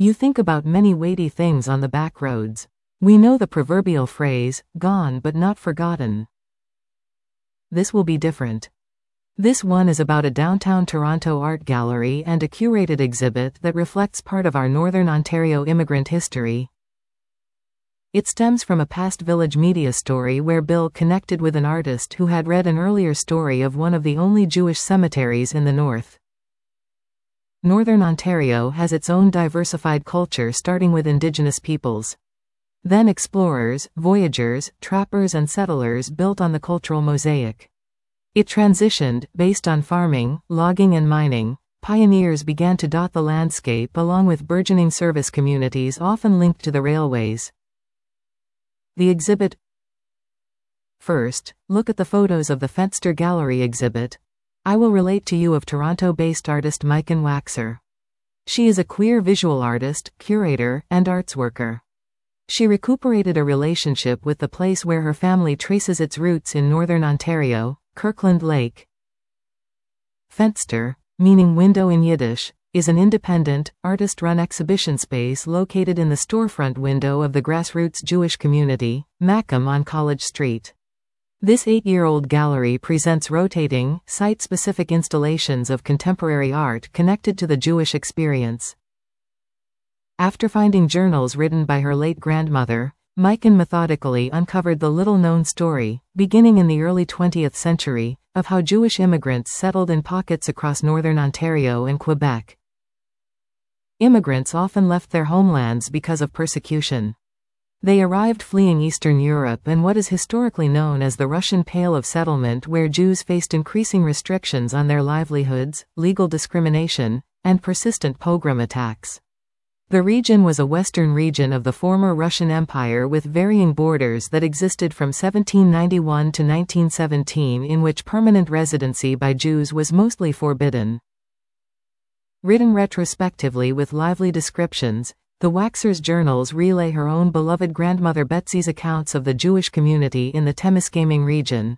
You think about many weighty things on the back roads. We know the proverbial phrase, gone but not forgotten. This will be different. This one is about a downtown Toronto art gallery and a curated exhibit that reflects part of our Northern Ontario immigrant history. It stems from a past Village Media story where Bill connected with an artist who had read an earlier story of one of the only Jewish cemeteries in the North. Northern Ontario has its own diversified culture, starting with Indigenous peoples. Then explorers, voyagers, trappers and settlers built on the cultural mosaic. It transitioned, based on farming, logging and mining. Pioneers began to dot the landscape along with burgeoning service communities often linked to the railways. The exhibit. First, look at the photos of the Fenster Gallery exhibit. I will relate to you of Toronto-based artist Maiken Waxer. She is a queer visual artist, curator, and arts worker. She recuperated a relationship with the place where her family traces its roots in Northern Ontario, Kirkland Lake. Fenster, meaning window in Yiddish, is an independent, artist-run exhibition space located in the storefront window of the grassroots Jewish community, Macomb on College Street. This 8-year-old gallery presents rotating, site-specific installations of contemporary art connected to the Jewish experience. After finding journals written by her late grandmother, Maiken methodically uncovered the little-known story, beginning in the early 20th century, of how Jewish immigrants settled in pockets across Northern Ontario and Quebec. Immigrants often left their homelands because of persecution. They arrived fleeing Eastern Europe and what is historically known as the Russian Pale of Settlement, where Jews faced increasing restrictions on their livelihoods, legal discrimination, and persistent pogrom attacks. The region was a western region of the former Russian Empire with varying borders that existed from 1791 to 1917, in which permanent residency by Jews was mostly forbidden. Written retrospectively with lively descriptions, the Waxer's journals relay her own beloved grandmother Betsy's accounts of the Jewish community in the Temiskaming region.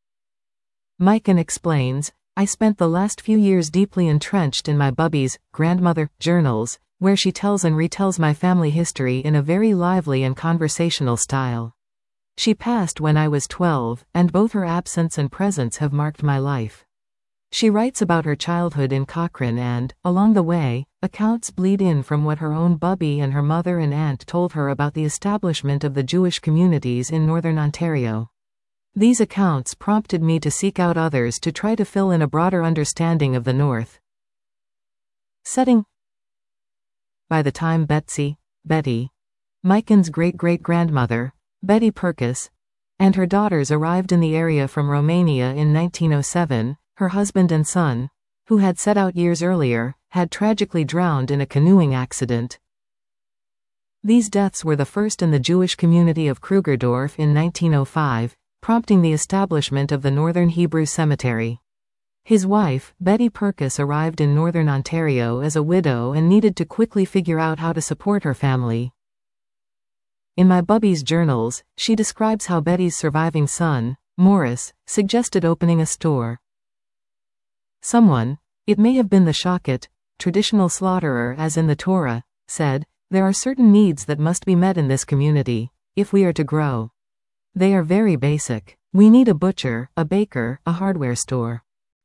Maiken explains, I spent the last few years deeply entrenched in my bubby's grandmother journals, where she tells and retells my family history in a very lively and conversational style. She passed when I was 12, and both her absence and presence have marked my life. She writes about her childhood in Cochrane and, along the way, accounts bleed in from what her own bubby and her mother and aunt told her about the establishment of the Jewish communities in Northern Ontario. These accounts prompted me to seek out others to try to fill in a broader understanding of the North. Setting. By the time Betty, Maiken's great-great-grandmother, Betty Purkis, and her daughters arrived in the area from Romania in 1907, her husband and son, who had set out years earlier, had tragically drowned in a canoeing accident. These deaths were the first in the Jewish community of Krugerdorf in 1905, prompting the establishment of the Northern Hebrew Cemetery. His wife, Betty Purkis, arrived in Northern Ontario as a widow and needed to quickly figure out how to support her family. In my bubby's journals, she describes how Betty's surviving son, Morris, suggested opening a store. Someone, it may have been the Shochet, traditional slaughterer as in the Torah, said, there are certain needs that must be met in this community, if we are to grow. They are very basic. We need a butcher, a baker, a hardware store.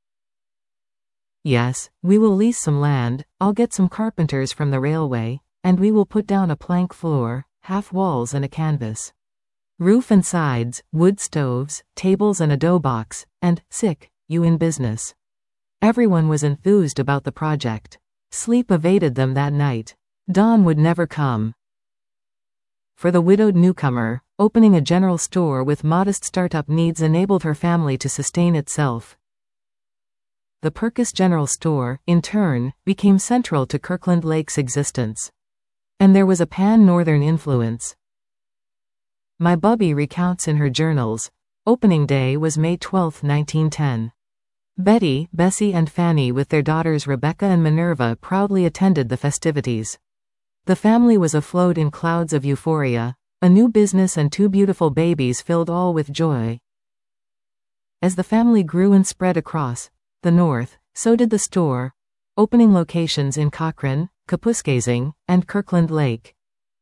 Yes, we will lease some land, I'll get some carpenters from the railway, and we will put down a plank floor, half walls and a canvas. Roof and sides, wood stoves, tables and a dough box, and, you in business. Everyone was enthused about the project. Sleep evaded them that night. Dawn would never come. For the widowed newcomer, opening a general store with modest startup needs enabled her family to sustain itself. The Purkis General Store, in turn, became central to Kirkland Lake's existence. And there was a pan-northern influence. My bubby recounts in her journals, opening day was May 12, 1910. Betty, Bessie and Fanny with their daughters Rebecca and Minerva proudly attended the festivities. The family was afloat in clouds of euphoria. A new business and 2 beautiful babies filled all with joy. As the family grew and spread across the North, so did the store, opening locations in Cochrane, Kapuskasing, and Kirkland Lake.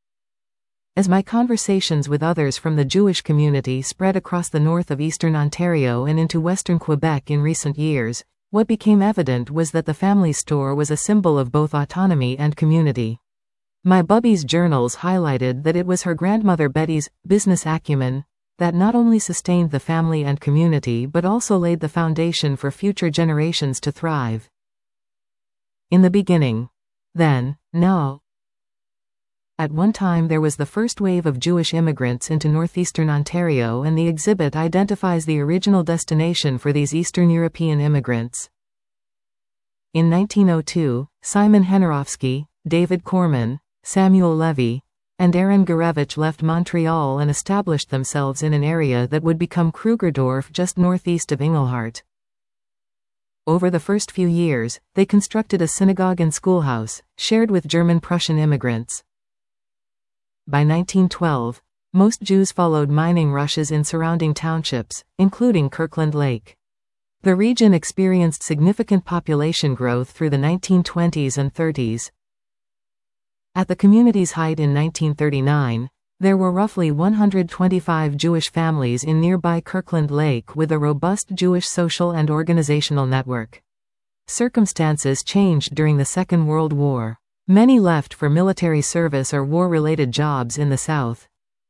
As my conversations with others from the Jewish community spread across the north of eastern Ontario and into western Quebec in recent years, what became evident was that the family store was a symbol of both autonomy and community. My bubby's journals highlighted that it was her grandmother Betty's business acumen that not only sustained the family and community but also laid the foundation for future generations to thrive. In the beginning. Then, now. At one time there was the first wave of Jewish immigrants into northeastern Ontario, and the exhibit identifies the original destination for these Eastern European immigrants. In 1902, Simon Henarofsky, David Corman, Samuel Levy, and Aaron Gurevich left Montreal and established themselves in an area that would become Krugerdorf just northeast of Englehart. Over the first few years, they constructed a synagogue and schoolhouse, shared with German-Prussian immigrants. By 1912, most Jews followed mining rushes in surrounding townships, including Kirkland Lake. The region experienced significant population growth through the 1920s and 30s. At the community's height in 1939, there were roughly 125 Jewish families in nearby Kirkland Lake with a robust Jewish social and organizational network. Circumstances changed during the Second World War. Many left for military service or war-related jobs in the South.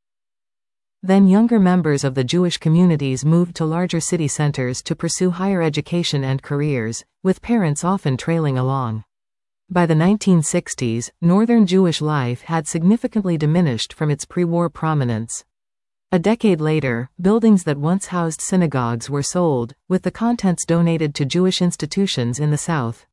Then younger members of the Jewish communities moved to larger city centers to pursue higher education and careers, with parents often trailing along. By the 1960s, Northern Jewish life had significantly diminished from its pre-war prominence. A decade later, buildings that once housed synagogues were sold, with the contents donated to Jewish institutions in the South.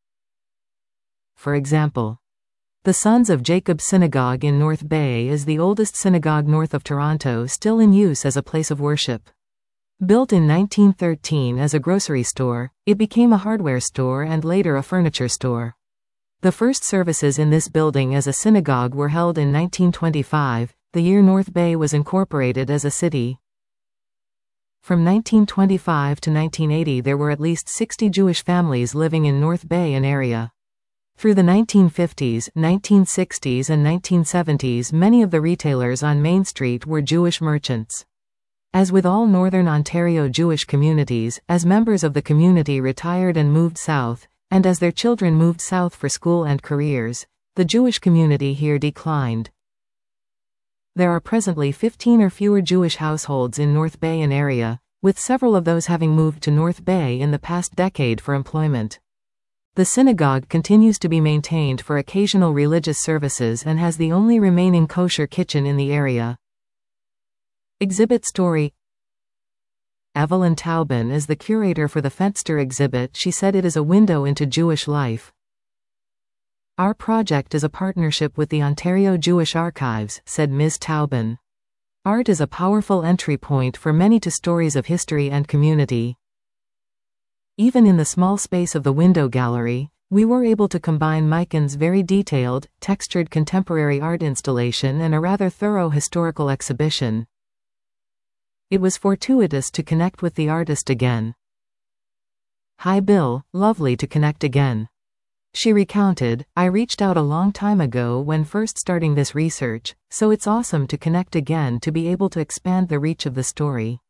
For example, the Sons of Jacob Synagogue in North Bay is the oldest synagogue north of Toronto still in use as a place of worship. Built in 1913 as a grocery store, it became a hardware store and later a furniture store. The first services in this building as a synagogue were held in 1925, the year North Bay was incorporated as a city. From 1925 to 1980 there were at least 60 Jewish families living in North Bay and area. Through the 1950s, 1960s and 1970s many of the retailers on Main Street were Jewish merchants. As with all Northern Ontario Jewish communities, as members of the community retired and moved south, and as their children moved south for school and careers, the Jewish community here declined. There are presently 15 or fewer Jewish households in North Bay and area, with several of those having moved to North Bay in the past decade for employment. The synagogue continues to be maintained for occasional religious services and has the only remaining kosher kitchen in the area. Exhibit story. Evelyn Taubin is the curator for the Fenster exhibit. She said it is a window into Jewish life. Our project is a partnership with the Ontario Jewish Archives, said Ms. Taubin. Art is a powerful entry point for many to stories of history and community. Even in the small space of the window gallery, we were able to combine Miken's very detailed, textured contemporary art installation and a rather thorough historical exhibition. It was fortuitous to connect with the artist again. Hi Bill, lovely to connect again. She recounted, I reached out a long time ago when first starting this research, so it's awesome to connect again to be able to expand the reach of the story.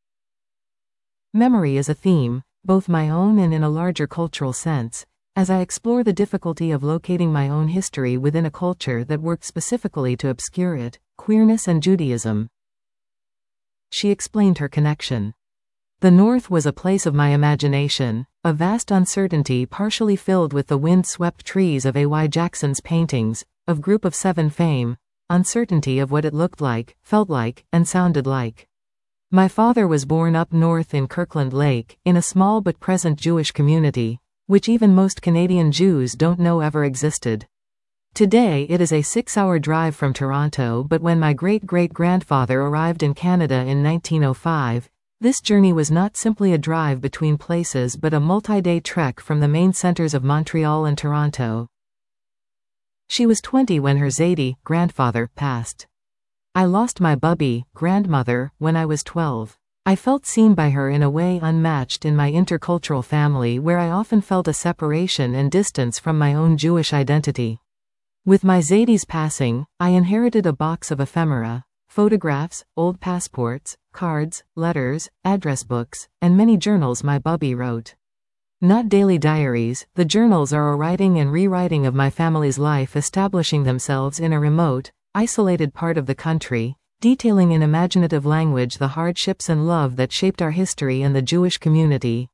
Memory is a theme, both my own and in a larger cultural sense, as I explore the difficulty of locating my own history within a culture that worked specifically to obscure it, queerness and Judaism. She explained her connection. The North was a place of my imagination, a vast uncertainty partially filled with the wind-swept trees of A.Y. Jackson's paintings, of Group of Seven fame, uncertainty of what it looked like, felt like, and sounded like. My father was born up north in Kirkland Lake, in a small but present Jewish community, which even most Canadian Jews don't know ever existed. Today it is a 6-hour drive from Toronto, but when my great-great-grandfather arrived in Canada in 1905, this journey was not simply a drive between places but a multi-day trek from the main centers of Montreal and Toronto. She was 20 when her Zadie, grandfather, passed. I lost my bubby, grandmother, when I was 12. I felt seen by her in a way unmatched in my intercultural family where I often felt a separation and distance from my own Jewish identity. With my Zadie's passing, I inherited a box of ephemera, photographs, old passports, cards, letters, address books, and many journals my bubby wrote. Not daily diaries, the journals are a writing and rewriting of my family's life establishing themselves in a remote, isolated part of the country, detailing in imaginative language the hardships and love that shaped our history and the Jewish community.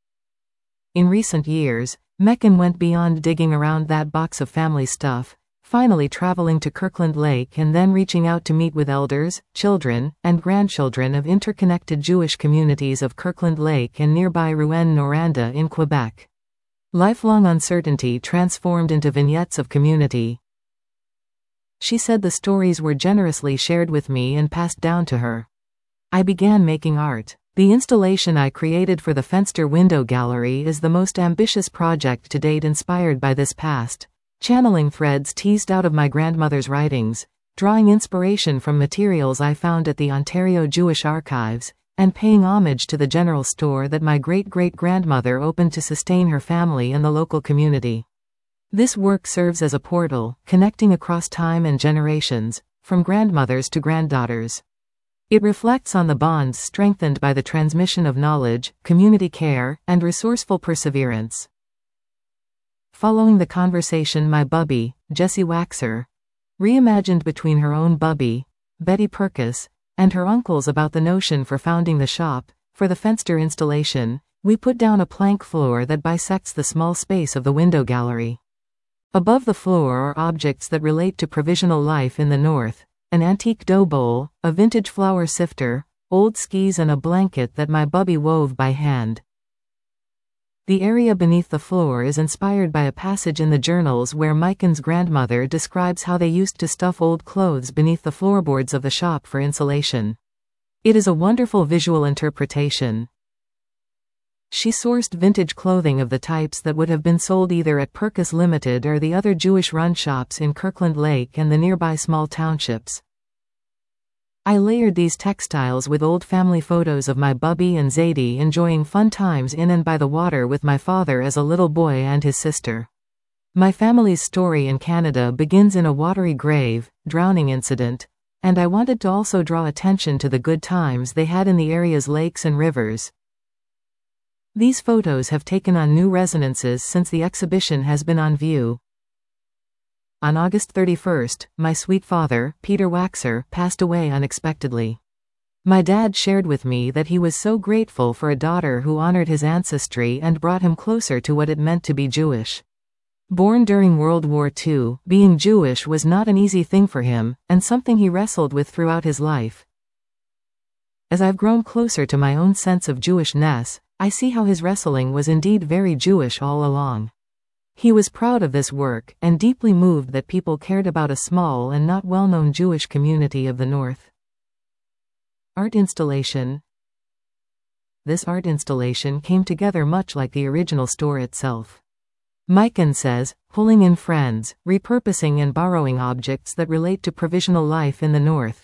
In recent years, Meccan went beyond digging around that box of family stuff, finally traveling to Kirkland Lake and then reaching out to meet with elders, children, and grandchildren of interconnected Jewish communities of Kirkland Lake and nearby Rouyn-Noranda in Quebec. Lifelong uncertainty transformed into vignettes of community. She said the stories were generously shared with me and passed down to her. I began making art. The installation I created for the Fenster Window Gallery is the most ambitious project to date, inspired by this past, channeling threads teased out of my grandmother's writings, drawing inspiration from materials I found at the Ontario Jewish Archives, and paying homage to the general store that my great-great-grandmother opened to sustain her family and the local community. This work serves as a portal, connecting across time and generations, from grandmothers to granddaughters. It reflects on the bonds strengthened by the transmission of knowledge, community care, and resourceful perseverance. Following the conversation, my bubby, Jessie Waxer, reimagined between her own bubby, Betty Purkis, and her uncles about the notion for founding the shop. For the Fenster installation, we put down a plank floor that bisects the small space of the window gallery. Above the floor are objects that relate to provisional life in the north, an antique dough bowl, a vintage flour sifter, old skis, and a blanket that my bubby wove by hand. The area beneath the floor is inspired by a passage in the journals where Maiken's grandmother describes how they used to stuff old clothes beneath the floorboards of the shop for insulation. It is a wonderful visual interpretation. She sourced vintage clothing of the types that would have been sold either at Purkis Limited or the other Jewish-run shops in Kirkland Lake and the nearby small townships. I layered these textiles with old family photos of my bubby and Zadie enjoying fun times in and by the water with my father as a little boy and his sister. My family's story in Canada begins in a watery grave, drowning incident, and I wanted to also draw attention to the good times they had in the area's lakes and rivers. These photos have taken on new resonances since the exhibition has been on view. On August 31st, my sweet father, Peter Waxer, passed away unexpectedly. My dad shared with me that he was so grateful for a daughter who honored his ancestry and brought him closer to what it meant to be Jewish. Born during World War II, being Jewish was not an easy thing for him, and something he wrestled with throughout his life. As I've grown closer to my own sense of Jewishness, I see how his wrestling was indeed very Jewish all along. He was proud of this work, and deeply moved that people cared about a small and not well-known Jewish community of the North. Art installation. This art installation came together much like the original store itself. Maiken says, pulling in friends, repurposing and borrowing objects that relate to provisional life in the North.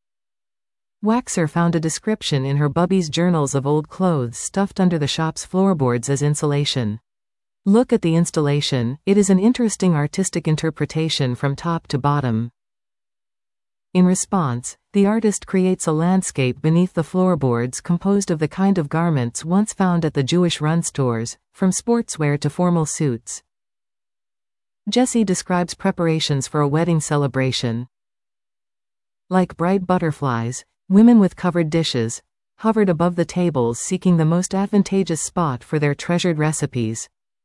Waxer found a description in her bubby's journals of old clothes stuffed under the shop's floorboards as insulation. Look at the installation, it is an interesting artistic interpretation from top to bottom. In response, the artist creates a landscape beneath the floorboards composed of the kind of garments once found at the Jewish-run stores, from sportswear to formal suits. Jessie describes preparations for a wedding celebration. Like bright butterflies, women with covered dishes hovered above the tables seeking the most advantageous spot for their treasured recipes.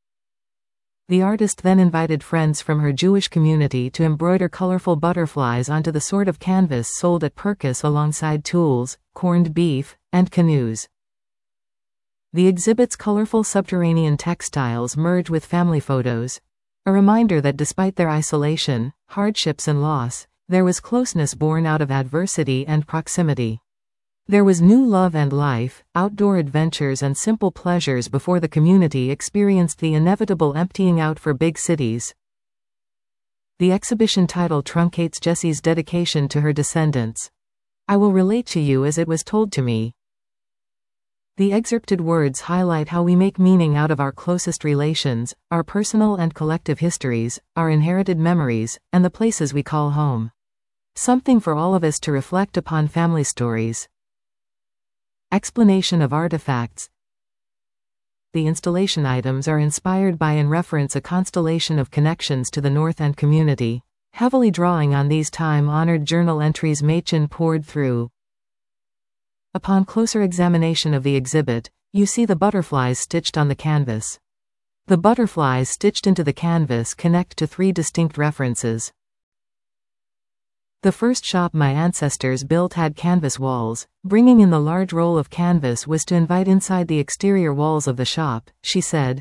The artist then invited friends from her Jewish community to embroider colorful butterflies onto the sort of canvas sold at Purkis alongside tools, corned beef, and canoes. The exhibit's colorful subterranean textiles merge with family photos, a reminder that despite their isolation, hardships and loss, there was closeness born out of adversity and proximity. There was new love and life, outdoor adventures and simple pleasures before the community experienced the inevitable emptying out for big cities. The exhibition title truncates Jessie's dedication to her descendants. I will relate to you as it was told to me. The excerpted words highlight how we make meaning out of our closest relations, our personal and collective histories, our inherited memories, and the places we call home. Something for all of us to reflect upon. Family stories. Explanation of artifacts. The installation items are inspired by and reference a constellation of connections to the North End community, heavily drawing on these time-honored journal entries Machen poured through. Upon closer examination of the exhibit, you see the butterflies stitched on the canvas. The butterflies stitched into the canvas connect to 3 distinct references. The first shop my ancestors built had canvas walls. Bringing in the large roll of canvas was to invite inside the exterior walls of the shop, she said.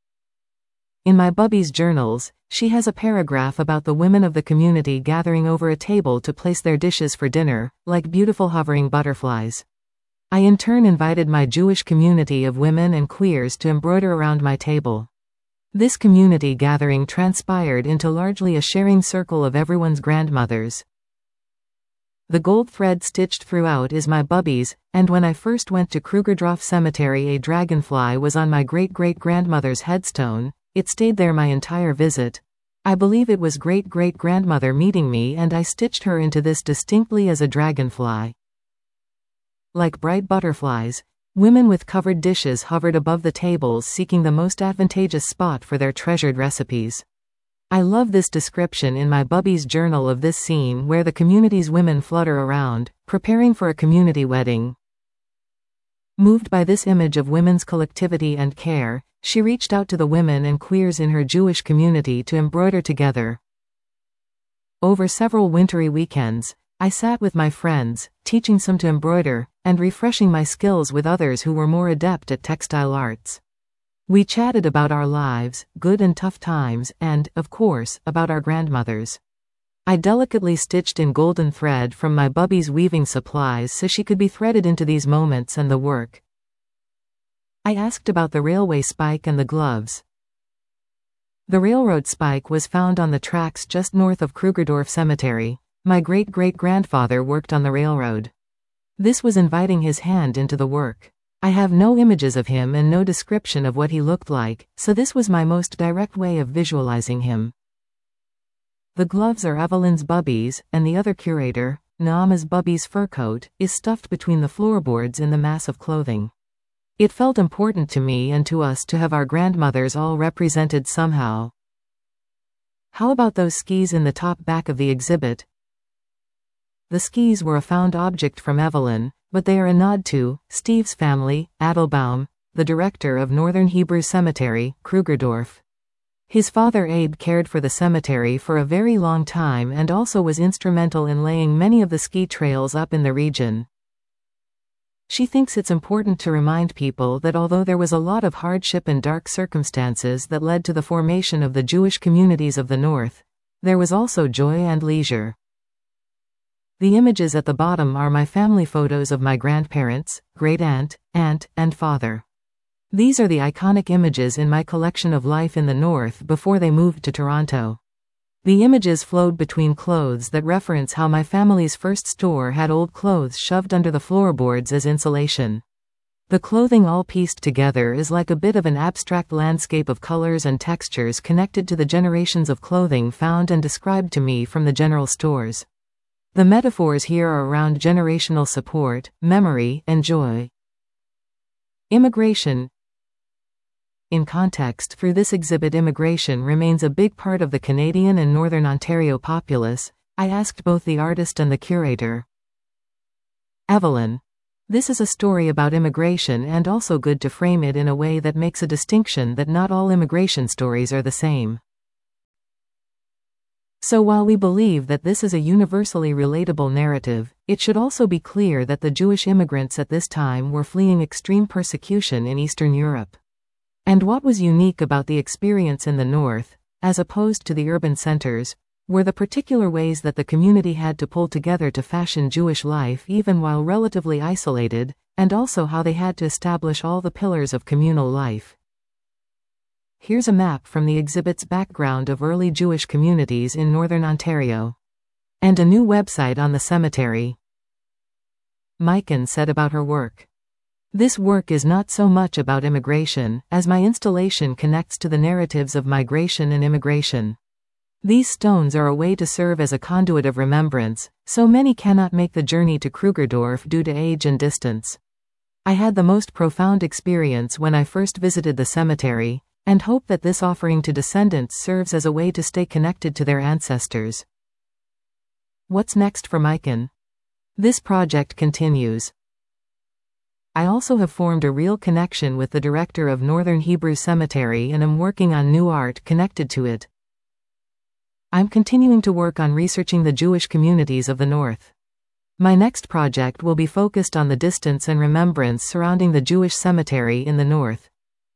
In my bubby's journals, she has a paragraph about the women of the community gathering over a table to place their dishes for dinner, like beautiful hovering butterflies. I in turn invited my Jewish community of women and queers to embroider around my table. This community gathering transpired into largely a sharing circle of everyone's grandmothers. The gold thread stitched throughout is my bubby's, and when I first went to Krugerdorf Cemetery, a dragonfly was on my great-great-grandmother's headstone. It stayed there my entire visit. I believe it was great-great-grandmother meeting me, and I stitched her into this distinctly as a dragonfly. Like bright butterflies, women with covered dishes hovered above the tables seeking the most advantageous spot for their treasured recipes. I love this description in my bubby's journal of this scene where the community's women flutter around, preparing for a community wedding. Moved by this image of women's collectivity and care, she reached out to the women and queers in her Jewish community to embroider together. Over several wintry weekends, I sat with my friends, teaching some to embroider, and refreshing my skills with others who were more adept at textile arts. We chatted about our lives, good and tough times, and, of course, about our grandmothers. I delicately stitched in golden thread from my bubby's weaving supplies so she could be threaded into these moments and the work. I asked about the railway spike and the gloves. The railroad spike was found on the tracks just north of Krugerdorf Cemetery. My great-great-grandfather worked on the railroad. This was inviting his hand into the work. I have no images of him and no description of what he looked like, so this was my most direct way of visualizing him. The gloves are Evelyn's bubby's, and the other curator, Naama's bubby's fur coat, is stuffed between the floorboards in the mass of clothing. It felt important to me and to us to have our grandmothers all represented somehow. How about those skis in the top back of the exhibit? The skis were a found object from Evelyn, but they are a nod to Steve's family, Adelbaum, the director of Northern Hebrew Cemetery, Krugerdorf. His father Abe cared for the cemetery for a very long time and also was instrumental in laying many of the ski trails up in the region. She thinks it's important to remind people that although there was a lot of hardship and dark circumstances that led to the formation of the Jewish communities of the North, there was also joy and leisure. The images at the bottom are my family photos of my grandparents, great-aunt, aunt, and father. These are the iconic images in my collection of life in the North before they moved to Toronto. The images flowed between clothes that reference how my family's first store had old clothes shoved under the floorboards as insulation. The clothing all pieced together is like a bit of an abstract landscape of colors and textures connected to the generations of clothing found and described to me from the general stores. The metaphors here are around generational support, memory, and joy. Immigration. In context, through this exhibit, immigration remains a big part of the Canadian and Northern Ontario populace. I asked both the artist and the curator. Evelyn. This is a story about immigration and also good to frame it in a way that makes a distinction that not all immigration stories are the same. So while we believe that this is a universally relatable narrative, it should also be clear that the Jewish immigrants at this time were fleeing extreme persecution in Eastern Europe. And what was unique about the experience in the North, as opposed to the urban centers, were the particular ways that the community had to pull together to fashion Jewish life even while relatively isolated, and also how they had to establish all the pillars of communal life. Here's a map from the exhibit's background of early Jewish communities in Northern Ontario. And a new website on the cemetery. Mikan said about her work. This work is not so much about immigration, as my installation connects to the narratives of migration and immigration. These stones are a way to serve as a conduit of remembrance, so many cannot make the journey to Krugerdorf due to age and distance. I had the most profound experience when I first visited the cemetery, and hope that this offering to descendants serves as a way to stay connected to their ancestors. What's next for Maiken? This project continues. I also have formed a real connection with the director of Northern Hebrew Cemetery and am working on new art connected to it. I'm continuing to work on researching the Jewish communities of the North. My next project will be focused on the distance and remembrance surrounding the Jewish cemetery in the North.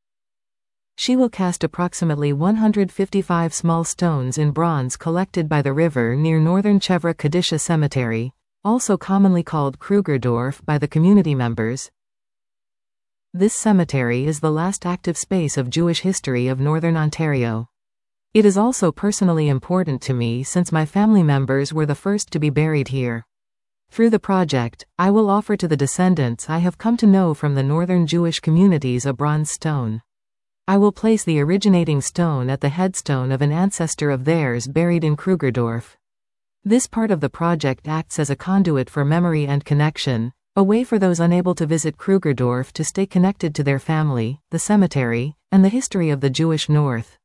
She will cast approximately 155 small stones in bronze collected by the river near Northern Chevra Kadisha Cemetery, also commonly called Krugerdorf by the community members. This cemetery is the last active space of Jewish history of Northern Ontario. It is also personally important to me since my family members were the first to be buried here. Through the project, I will offer to the descendants I have come to know from the Northern Jewish communities a bronze stone. I will place the originating stone at the headstone of an ancestor of theirs buried in Krugerdorf. This part of the project acts as a conduit for memory and connection, a way for those unable to visit Krugerdorf to stay connected to their family, the cemetery, and the history of the Jewish North.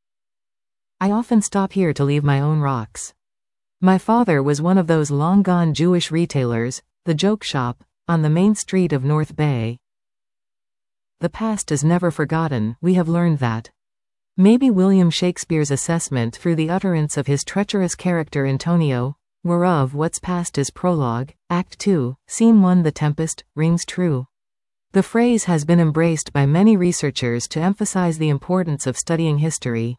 I often stop here to leave my own rocks. My father was one of those long-gone Jewish retailers, the Joke Shop, on the main street of North Bay. The past is never forgotten, we have learned that. Maybe William Shakespeare's assessment through the utterance of his treacherous character Antonio, whereof what's past is prologue, Act 2, Scene 1 The Tempest, rings true. The phrase has been embraced by many researchers to emphasize the importance of studying history.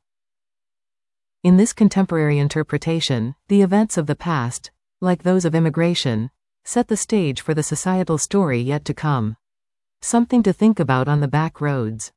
In this contemporary interpretation, the events of the past, like those of immigration, set the stage for the societal story yet to come. Something to think about on the back roads.